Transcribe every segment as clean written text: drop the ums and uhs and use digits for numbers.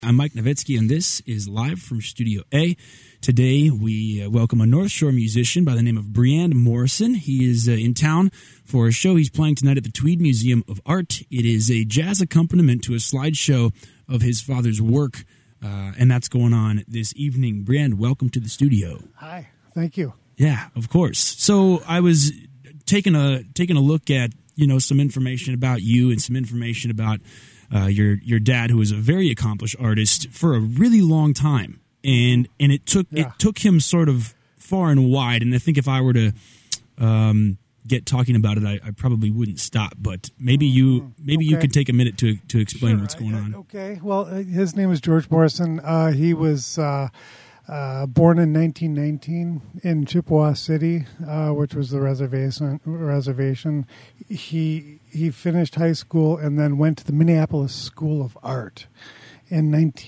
I'm Mike Nowitzki, and this is Live from Studio A. Today, we welcome a North Shore musician by the name of Brian Morrison. He is in town for a show he's playing tonight at the Tweed Museum of Art. It is a jazz accompaniment to a slideshow of his father's work, and that's going on this evening. Brian, welcome to the studio. Hi, thank you. Yeah, of course. So I was taking a look at some information about you and some information about your dad, who was a very accomplished artist for a really long time, and it took him sort of far and wide. And I think if I were to get talking about it, I probably wouldn't stop. But maybe you could take a minute to explain what's going on. Okay. Well, his name is George Morrison. He was born in 1919 in Chippewa City, which was the reservation. He finished high school and then went to the Minneapolis School of Art in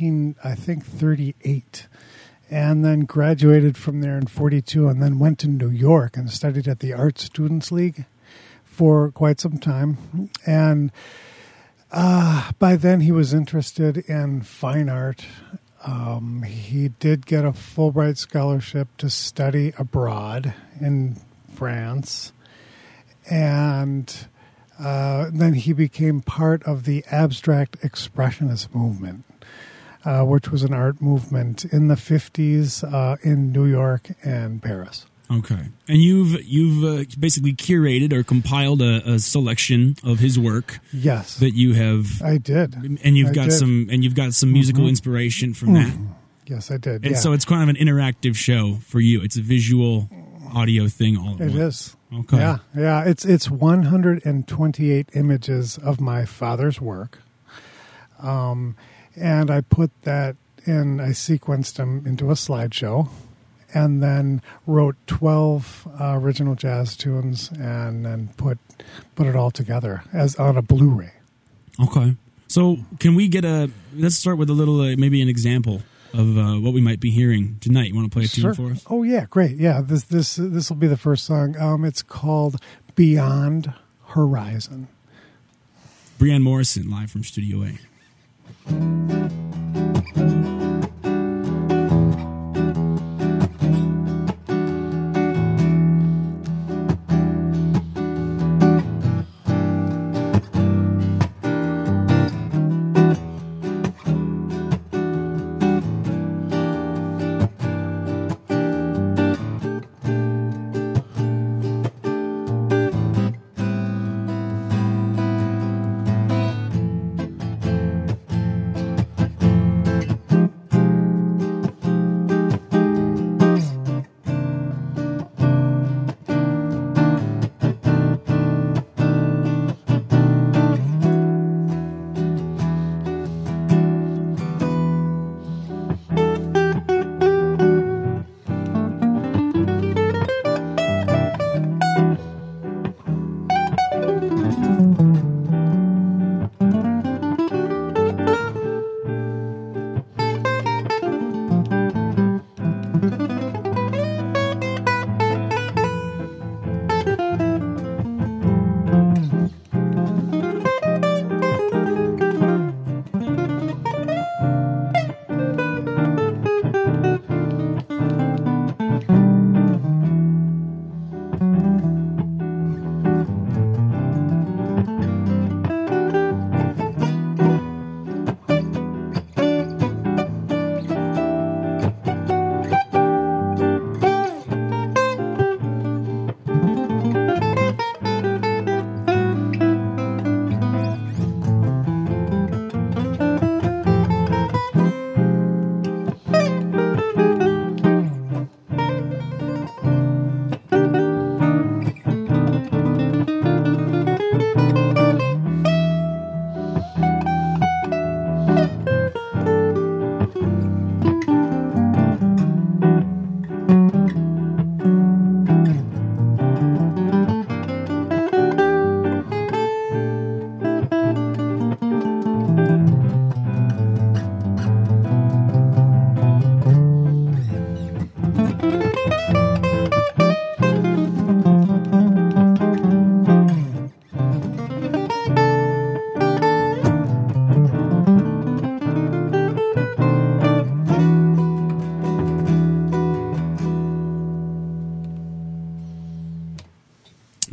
1938, and then graduated from there in 42, and then went to New York and studied at the Art Students League for quite some time. And by then he was interested in fine art. He did get a Fulbright scholarship to study abroad in France, and then he became part of the abstract expressionist movement, which was an art movement in the 50s in New York and Paris. Okay, and you've basically curated or compiled a selection of his work. Yes, that you have. I did, and you've got some musical inspiration from that. Yes, I did. And so it's kind of an interactive show for you. It's a visual audio thing all at once. It is. Okay. Yeah. It's 128 images of my father's work, and I put that in. I sequenced them into a slideshow, and then wrote 12 original jazz tunes, and then put it all together as on a Blu-ray. Okay. So can we let's start with a little, maybe an example of what we might be hearing tonight. You want to play a tune for us? Oh, yeah, great. Yeah, this will be the first song. It's called Beyond Horizon. Brian Morrison, live from Studio A.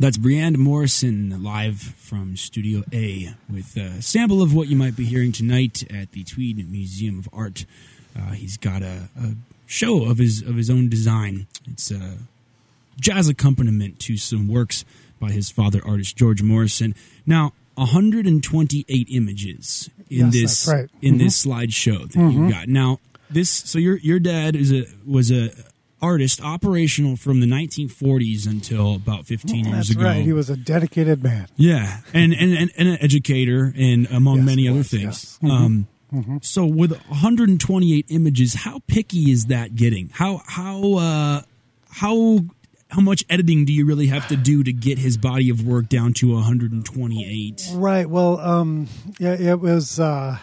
That's Brianne Morrison live from Studio A with a sample of what you might be hearing tonight at the Tweed Museum of Art. He's got a show of his own design. It's a jazz accompaniment to some works by his father, artist George Morrison. Now, 128 images in this slideshow that you got. Now, so your dad was a artist operational from the 1940s until about 15 years ago. That's right. He was a dedicated man. Yeah, and an educator, and among many other things. Yes. So with 128 images, how picky is that getting? How much editing do you really have to do to get his body of work down to 128? Right. Well, it was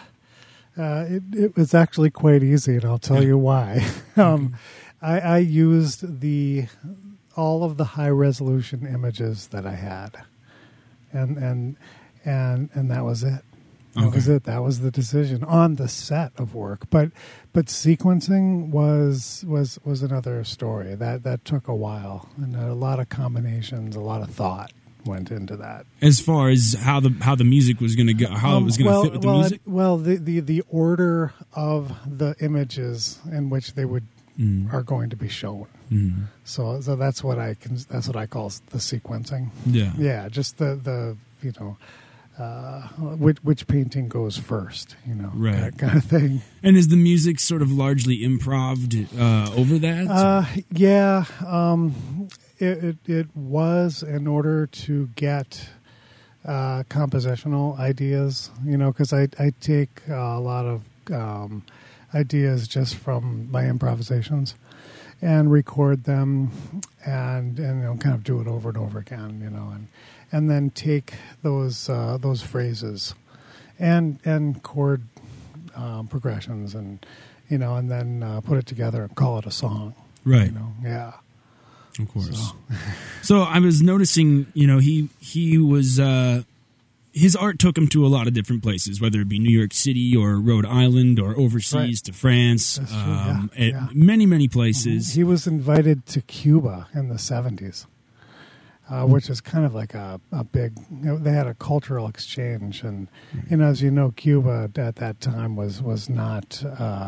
it was actually quite easy, and I'll tell you why. I used all of the high resolution images that I had, and that was it. That was it. That was the decision on the set of work. But sequencing was another story. That took a while, and a lot of combinations, a lot of thought went into that. As far as how the music was going to go, how it was going to fit with the music. The order of the images in which they would are going to be shown. So that's what I call the sequencing. Yeah. Just the which painting goes first, right. That kind of thing. And is the music sort of largely improv'd over that? Yeah. It was in order to get compositional ideas, because I take a lot of ideas just from my improvisations and record them and kind of do it over and over again, and then take those phrases and chord progressions and then put it together and call it a song. Right. Yeah. Of course. So I was noticing, he was his art took him to a lot of different places, whether it be New York City or Rhode Island or overseas to France, many, many places. He was invited to Cuba in the 70s. Which is kind of like a big, they had a cultural exchange. And, as you know, Cuba at that time was not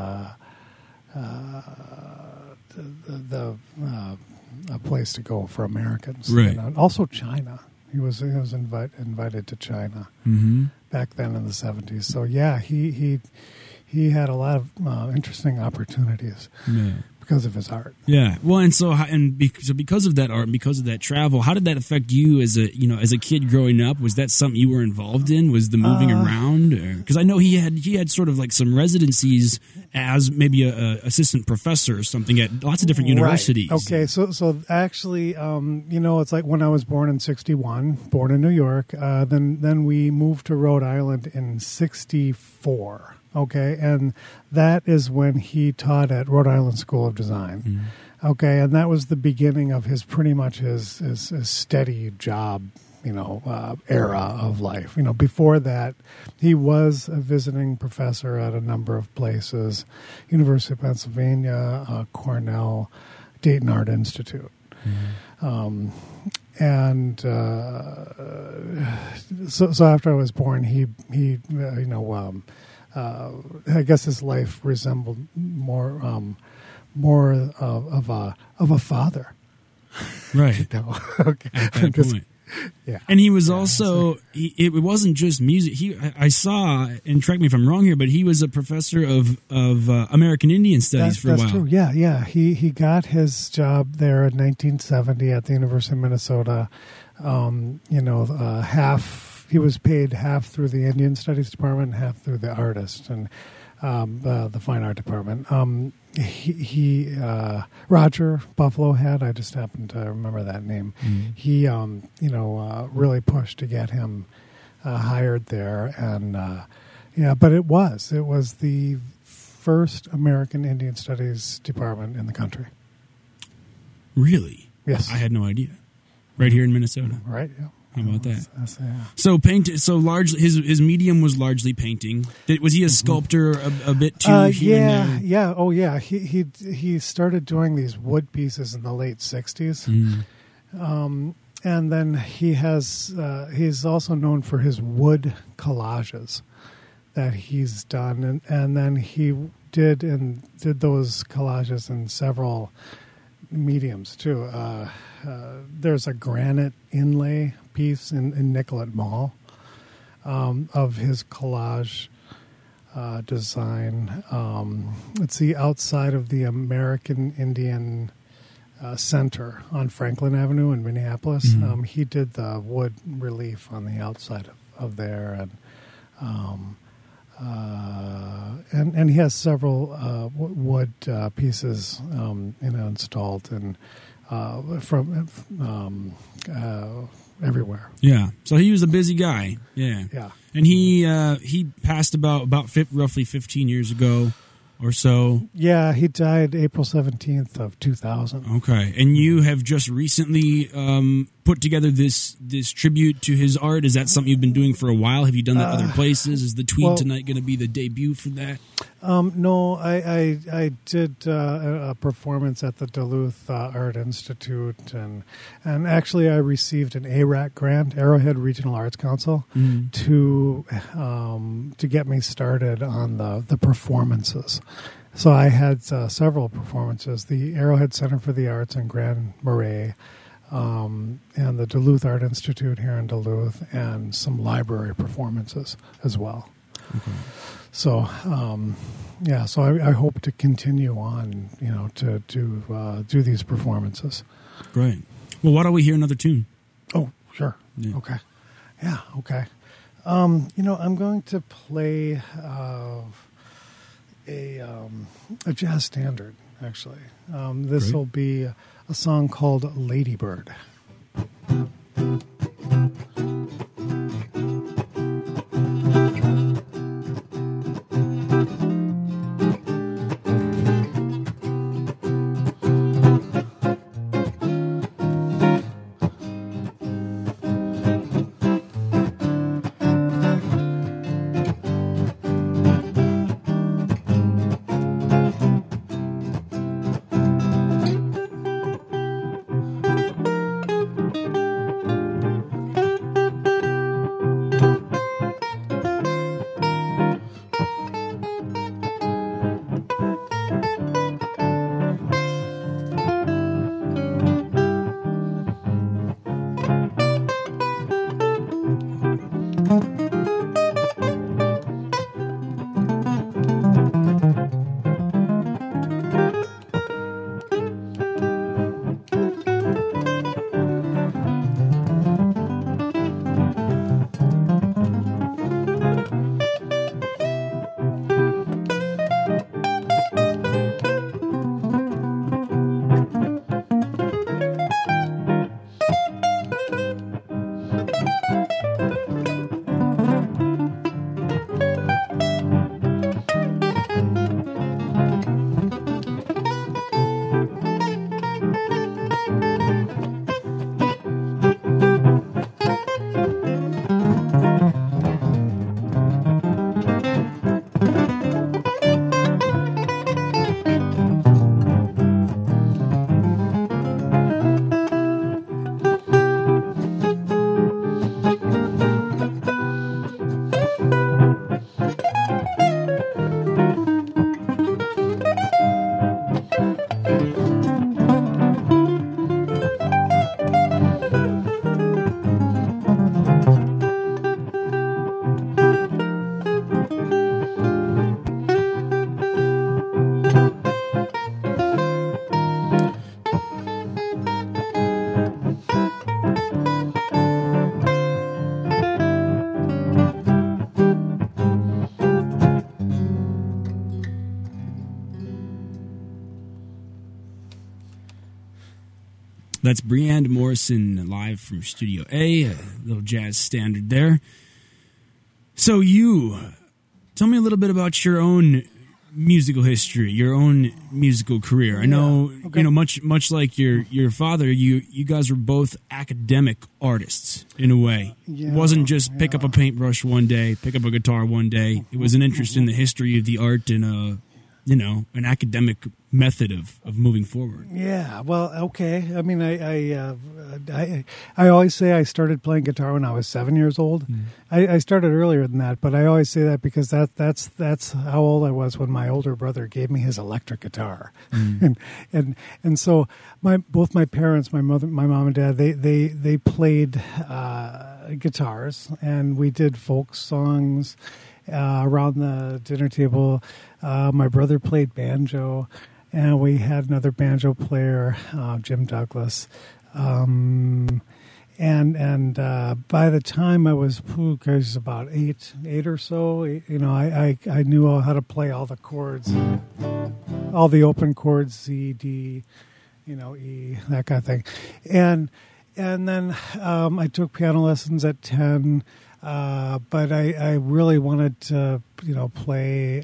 a place to go for Americans. Right. Also China. He was invited to China back then in the 70s. So, yeah, he had a lot of interesting opportunities. Yeah. Because of his art. Yeah. Well, and so because of that art and because of that travel, how did that affect you as a kid growing up? Was that something you were involved in? Was the moving around? Because I know he had sort of like some residencies as maybe a assistant professor or something at lots of different universities. Right. Okay. So actually, it's like when I was born in 1961, born in New York, then we moved to Rhode Island in 1964. Okay, and that is when he taught at Rhode Island School of Design. Okay, and that was the beginning of his steady job, era of life. Before that, he was a visiting professor at a number of places: University of Pennsylvania, Cornell, Dayton Art Institute. So after I was born, he I guess his life resembled more of a father, right? Okay. At that point, yeah. And he was also it wasn't just music. I saw, and correct me if I'm wrong here, but he was a professor of American Indian Studies for a while. That's true. Yeah. He got his job there in 1970 at the University of Minnesota. He was paid half through the Indian Studies Department, and half through the artist and the fine art department. He Roger Buffalo Head, I just happened to remember that name. He really pushed to get him hired there, and but it was the first American Indian Studies department in the country. Really? Yes. I had no idea. Right here in Minnesota. Right. Yeah. How about that? Yeah. So largely his medium was largely painting. Was he a sculptor a bit too? Yeah. Oh, yeah. He started doing these wood pieces in the late 1960s. and then he's also known for his wood collages that he's done, and then he did those collages in several mediums too. There's a granite inlay piece in Nicollet Mall of his collage design. It's the outside of the American Indian Center on Franklin Avenue in Minneapolis. Mm-hmm. He did the wood relief on the outside of there, and he has several wood pieces installed and from everywhere. Yeah, so he was a busy guy. Yeah. And he passed about roughly 15 years ago or so. Yeah, he died April 17th of 2000. Okay, and you have just recently put together this tribute to his art. Is that something you've been doing for a while? Have you done that other places? Is the Tweed tonight going to be the debut for that? No, I did a performance at the Duluth Art Institute, and actually I received an ARAC grant, Arrowhead Regional Arts Council, to get me started on the performances. So I had several performances: the Arrowhead Center for the Arts in Grand Marais, and the Duluth Art Institute here in Duluth, and some library performances as well. Okay. So, so I hope to continue on, to do these performances. Great. Well, why don't we hear another tune? Oh, sure. Yeah. Okay. Yeah, okay. I'm going to play a jazz standard, actually. This will be a song called Lady Bird. That's Breanne Morrison live from Studio A, a little jazz standard there. So tell me a little bit about your own musical history, your own musical career. I know, much like your father, you guys were both academic artists in a way. Yeah, it wasn't just pick up a paintbrush one day, pick up a guitar one day. It was an interest in the history of the art and an academic method of moving forward. Yeah, well, okay. I mean, I always say I started playing guitar when I was 7 years old. I started earlier than that, but I always say that because that's how old I was when my older brother gave me his electric guitar, and so both my parents, my mom and dad, they played guitars, and we did folk songs around the dinner table. My brother played banjo. And we had another banjo player, Jim Douglas. And by the time I was about eight or so, I knew how to play all the chords, all the open chords, C, D, E, that kind of thing. And then I took piano lessons at 10. But I really wanted to, play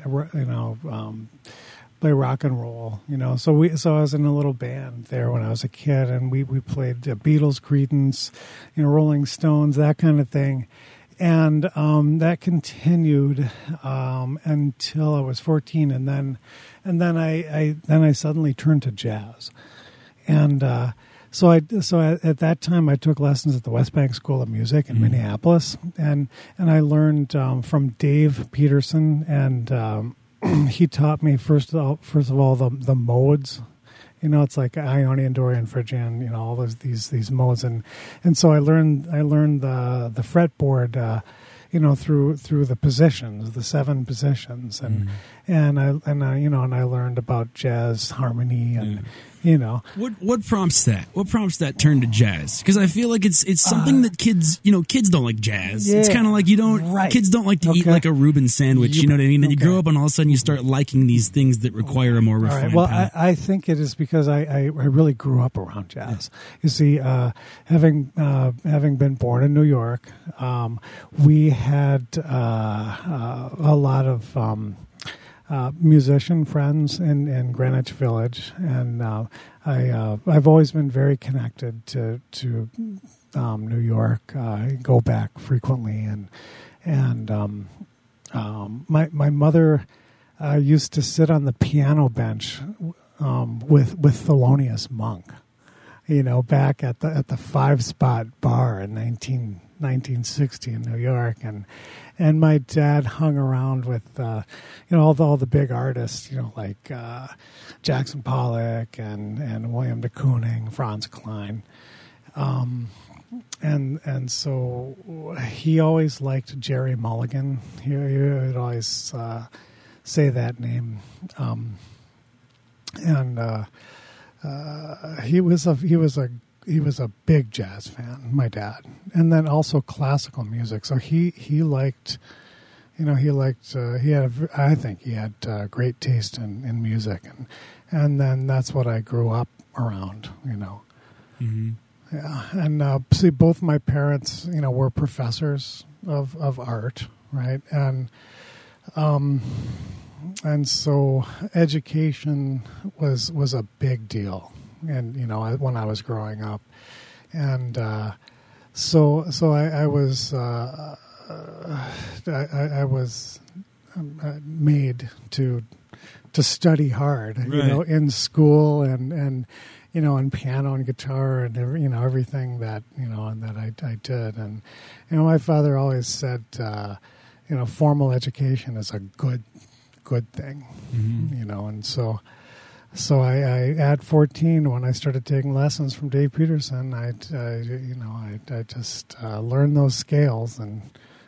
rock and roll, So I was in a little band there when I was a kid, and we played Beatles, Creedence, Rolling Stones, that kind of thing, and that continued until I was 14, and then I suddenly turned to jazz, and so at that time I took lessons at the West Bank School of Music in Minneapolis, and I learned from Dave Peterson, and he taught me first of all the modes. It's like Ionian, Dorian, Phrygian, all these modes, and so I learned the fretboard, through the positions, the 7 positions, and I learned about jazz harmony and. What prompts that? What prompts that turn to jazz? Because I feel like it's something that kids don't like jazz. Yeah, it's kind of like kids don't like to eat like a Reuben sandwich. You know what I mean? Then you grow up and all of a sudden you start liking these things that require a more refined palate. I think it is because I really grew up around jazz. Yeah. You see, having been born in New York, we had a lot of musician friends in Greenwich Village, and I've always been very connected to New York. I go back frequently, and my mother used to sit on the piano bench with Thelonious Monk, back at the 5-Spot bar in 1960 in New York, and my dad hung around with all the big artists, like Jackson Pollock and William de Kooning, Franz Klein, and so he always liked Jerry Mulligan. He would always say that name, and he was a big jazz fan, my dad, and then also classical music. So he liked, I think he had great taste in music, and then that's what I grew up around, Mm-hmm. Yeah, and see, both my parents, were professors of art, right, and so education was a big deal. And when I was growing up, and so I was made to study hard, right. In school and and piano and guitar and everything that and that I did, and my father always said formal education is a good thing, mm-hmm. And so I at 14, when I started taking lessons from Dave Peterson, I just learned those scales, and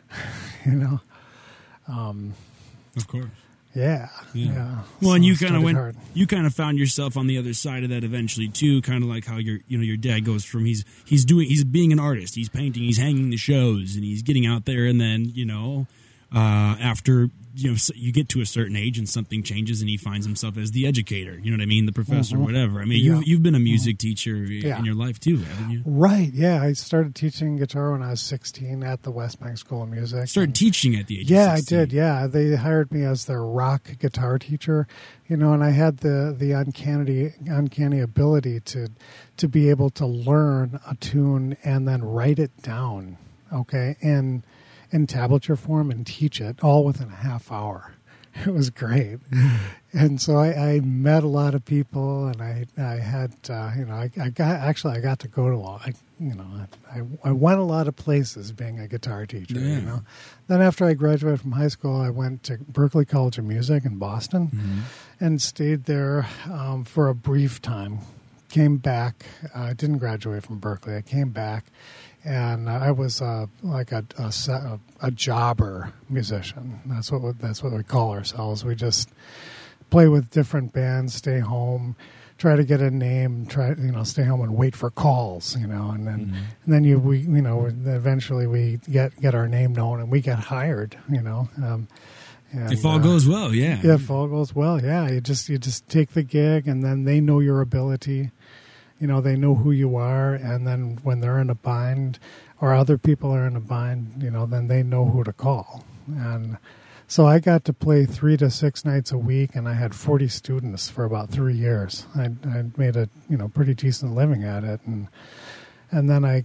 of course, yeah. Well, and you kind of found yourself on the other side of that eventually too, kind of like how your dad goes from he's being an artist, he's painting, he's hanging the shows, and he's getting out there, and then after you get to a certain age and something changes, and he finds himself as the educator, you know what I mean, the professor, mm-hmm. whatever. I mean, you've been a music teacher in your life too, haven't you? Right. Yeah, I started teaching guitar when I was 16 at the West Bank School of Music. Started teaching at the age of 16. I did. Yeah, they hired me as their rock guitar teacher, and I had the uncanny ability to be able to learn a tune and then write it down, okay, in tablature form, and teach it all within a half hour. It was great. And so I met a lot of people, and I had I got to go to I went a lot of places being a guitar teacher. Yeah. Then after I graduated from high school, I went to Berklee College of Music in Boston, and stayed there for a brief time. Came back. I didn't graduate from Berklee. I came back, and I was like a jobber musician. That's what we call ourselves. We just play with different bands, stay home, try to get a name, stay home and wait for calls, and then eventually we get our name known and we get hired, if all goes well, yeah. Yeah, if all goes well, yeah. You just take the gig, and then they know your ability, they know who you are, and then when they're in a bind or other people are in a bind, then they know who to call. And so I got to play 3 to 6 nights a week, and I had 40 students for about 3 years. I made a pretty decent living at it, and then I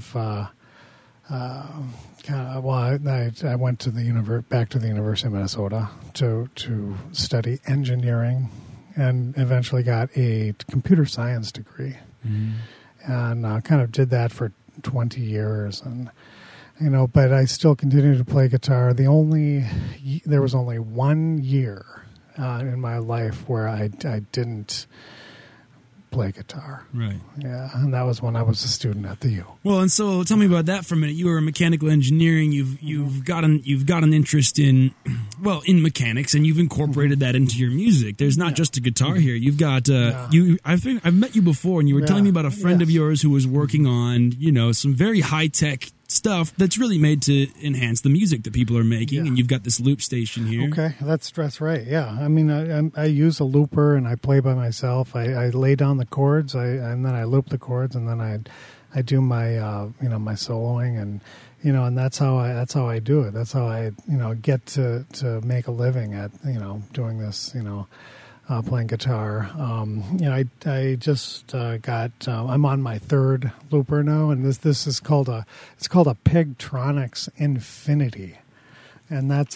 I went to back to the University of Minnesota to study engineering, and eventually got a computer science degree, and kind of did that for 20 years, and. But I still continued to play guitar. There was only 1 year in my life where I didn't play guitar. Right. Yeah, and that was when I was a student at the U. Well, and so tell me about that for a minute. You were in mechanical engineering. You've got an interest in mechanics, and you've incorporated that into your music. There's not just a guitar here. You've got I've met you before, and you were telling me about a friend of yours who was working on some very high tech stuff that's really made to enhance the music that people are making, and you've got this loop station here. Okay, that's right. Yeah, I mean, I use a looper and I play by myself. I lay down the chords, and then I loop the chords, and then I do my my soloing, and and that's how I do it. That's how I get to make a living at doing this playing guitar. I just got. I'm on my 3rd looper now, and this is called a Pegtronics Infinity, and that's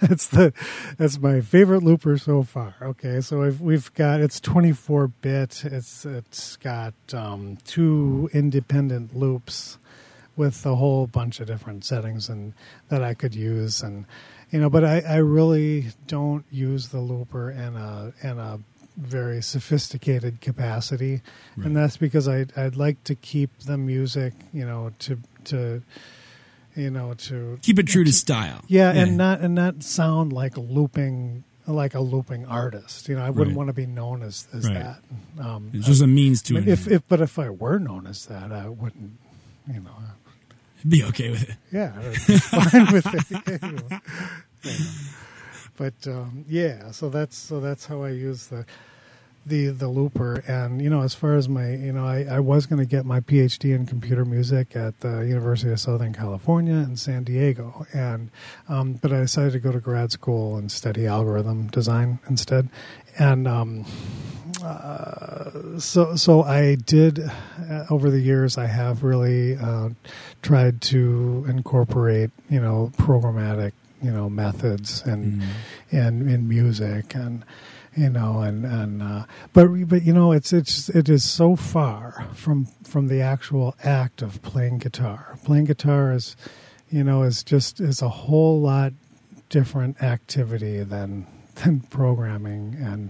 my favorite looper so far. Okay, so we've got it's 24-bit. It's got 2 independent loops with a whole bunch of different settings and that I could use, and but I really don't use the looper in a very sophisticated capacity, right. And that's because I'd like to keep the music, to keep it true to style. Yeah, and not sound like a looping artist. I wouldn't want to be known as that. It's just a means to it. But if I were known as that, I wouldn't. Be okay with it. Yeah, I'd be fine with it. But so that's how I use the looper. And as far as my I was going to get my PhD in computer music at the University of Southern California in San Diego, and but I decided to go to grad school and study algorithm design instead. And so I did over the years. I have really tried to incorporate programmatic methods and in music, and but it is so far from the actual act of playing guitar. Playing guitar is is a whole lot different activity than programming, and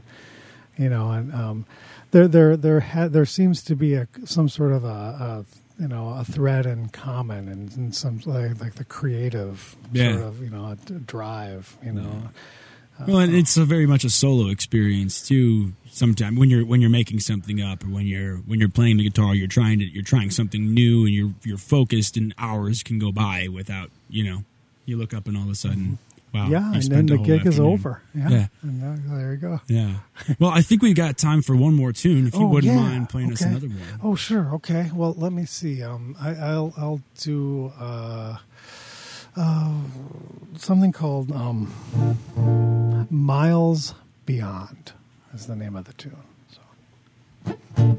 there seems to be some sort of a thread in common, and some like the creative sort of drive, Well, and it's very much a solo experience too. Sometimes when you're making something up, or when you're playing the guitar, you're trying something new, and you're focused, and hours can go by without you look up and all of a sudden. Wow. Yeah, and then the gig is over. Yeah. And there you go. Yeah. Well, I think we got time for one more tune. If you wouldn't mind playing us another one. Oh, sure. Okay. Well, let me see. I'll do something called Miles Beyond is the name of the tune. So.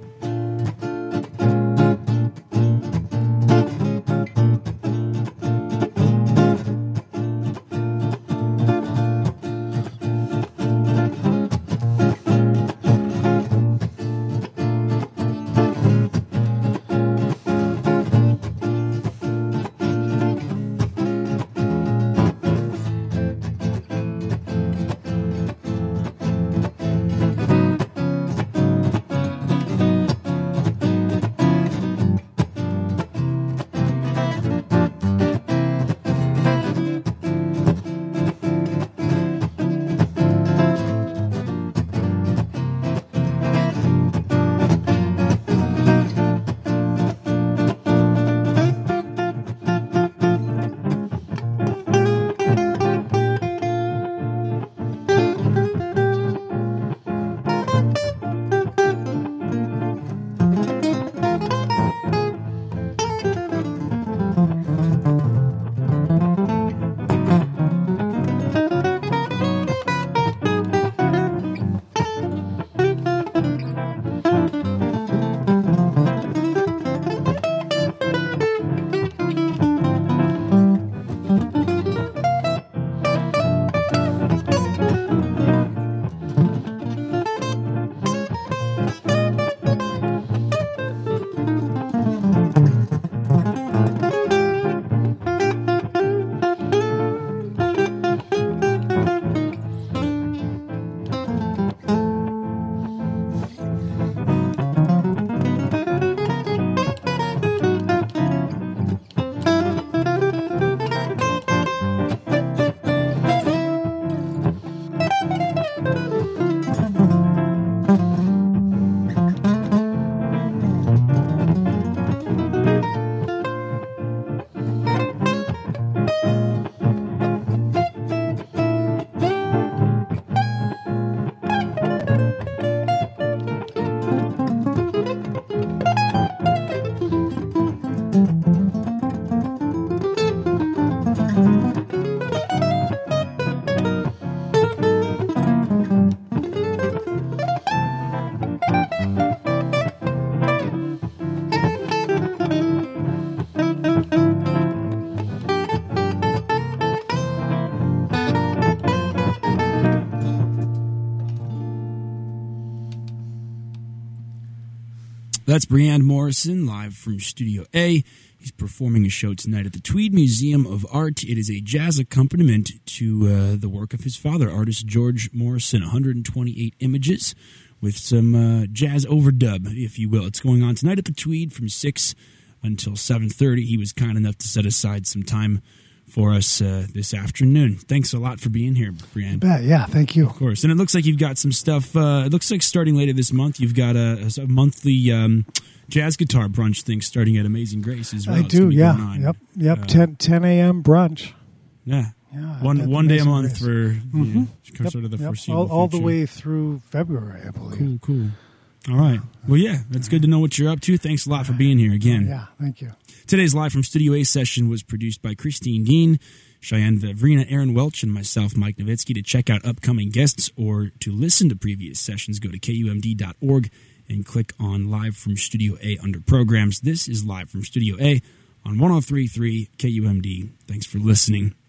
That's Brian Morrison, live from Studio A. He's performing a show tonight at the Tweed Museum of Art. It is a jazz accompaniment to the work of his father, artist George Morrison. 128 images with some jazz overdub, if you will. It's going on tonight at the Tweed from 6 until 7:30. He was kind enough to set aside some time for us this afternoon. Thanks a lot for being here, Brian. Yeah, thank you. Of course. And it looks like you've got some stuff. It looks like starting later this month, you've got a monthly jazz guitar brunch thing starting at Amazing Grace as well. I do, yeah. Yep. 10 a.m. brunch. Yeah. Yeah, one day a month Grace. for sort of the foreseeable all the future. way through February, I believe. Cool. All right. Well, yeah, it's good to know what you're up to. Thanks a lot for being here again. Yeah, thank you. Today's Live from Studio A session was produced by Christine Dean, Cheyenne Vavrina, Aaron Welch, and myself, Mike Nowitzki. To check out upcoming guests or to listen to previous sessions, go to KUMD.org and click on Live from Studio A under Programs. This is Live from Studio A on 103.3 KUMD. Thanks for listening.